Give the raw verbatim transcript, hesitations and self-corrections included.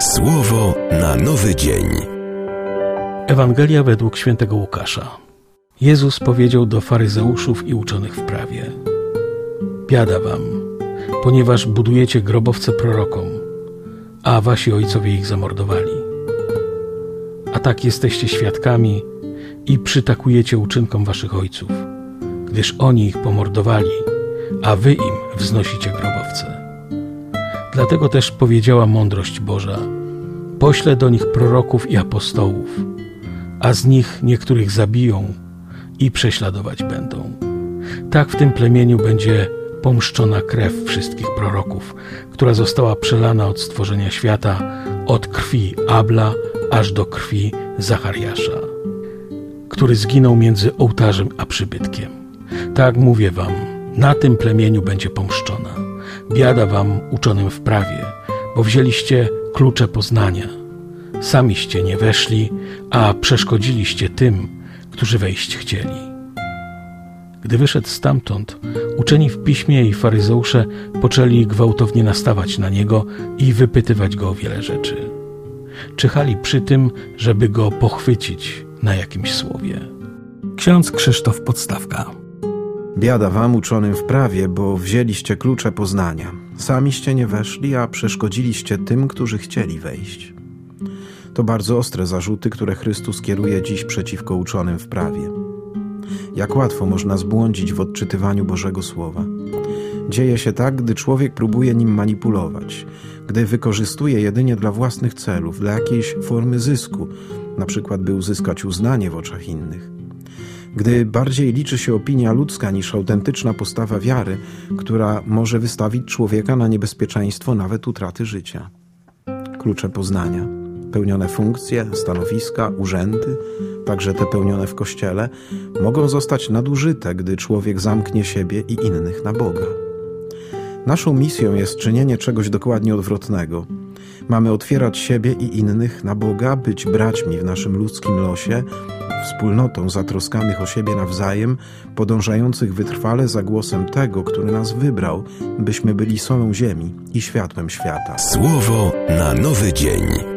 Słowo na nowy dzień. Ewangelia według świętego Łukasza. Jezus powiedział do faryzeuszów i uczonych w prawie: biada wam, ponieważ budujecie grobowce prorokom, a wasi ojcowie ich zamordowali. A tak jesteście świadkami i przytakujecie uczynkom waszych ojców, gdyż oni ich pomordowali, a wy im wznosicie grobowce. Dlatego też powiedziała mądrość Boża: poślę do nich proroków i apostołów, a z nich niektórych zabiją i prześladować będą. Tak w tym plemieniu będzie pomszczona krew wszystkich proroków, która została przelana od stworzenia świata, od krwi Abla aż do krwi Zachariasza, który zginął między ołtarzem a przybytkiem. Tak mówię wam, na tym plemieniu będzie pomszczona. Biada wam, uczonym w prawie, bo wzięliście klucze poznania. Samiście nie weszli, a przeszkodziliście tym, którzy wejść chcieli. Gdy wyszedł stamtąd, uczeni w piśmie i faryzeusze poczęli gwałtownie nastawać na niego i wypytywać go o wiele rzeczy. Czyhali przy tym, żeby go pochwycić na jakimś słowie. Ksiądz Krzysztof Podstawka. Biada wam, uczonym w prawie, bo wzięliście klucze poznania. Samiście nie weszli, a przeszkodziliście tym, którzy chcieli wejść. To bardzo ostre zarzuty, które Chrystus kieruje dziś przeciwko uczonym w prawie. Jak łatwo można zbłądzić w odczytywaniu Bożego Słowa. Dzieje się tak, gdy człowiek próbuje nim manipulować, gdy wykorzystuje jedynie dla własnych celów, dla jakiejś formy zysku, na przykład by uzyskać uznanie w oczach innych. Gdy bardziej liczy się opinia ludzka niż autentyczna postawa wiary, która może wystawić człowieka na niebezpieczeństwo nawet utraty życia. Klucze poznania, pełnione funkcje, stanowiska, urzędy, także te pełnione w Kościele, mogą zostać nadużyte, gdy człowiek zamknie siebie i innych na Boga. Naszą misją jest czynienie czegoś dokładnie odwrotnego. Mamy otwierać siebie i innych na Boga, być braćmi w naszym ludzkim losie, wspólnotą zatroskanych o siebie nawzajem, podążających wytrwale za głosem tego, który nas wybrał, byśmy byli solą ziemi i światłem świata. Słowo na nowy dzień.